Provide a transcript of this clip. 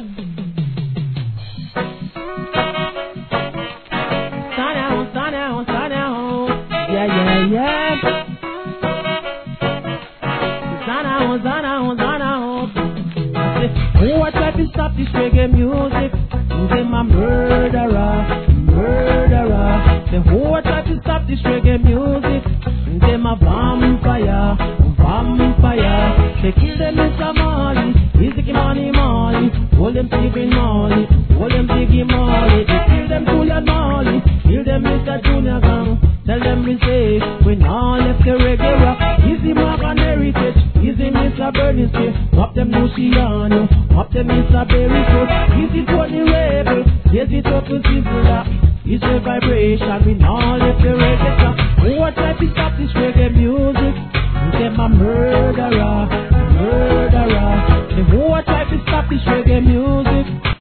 Who I try to stop this reggae music? Them a murderer, murderer. Say who I try to stop this reggae music? Them a vampire, vampire. They kill them Mr. Marley, easy money, money. Hold them Stephen Marley, hold them Biggie Marley. They kill them Julian Marley, kill them Mr. Junior Gang. Tell them we say, we now left the reggae rock. Easy Mark and Heritage, easy Mr. Bernie say. Pop them Luciano, pop them Mr. Berry Coat. Easy Tony Rebel, easy Total Zibula. It's a vibration, we now left the reggae rock. Who I try to stop this reggae music? Them a murderer, murderer. Say who I try to stop this reggae music?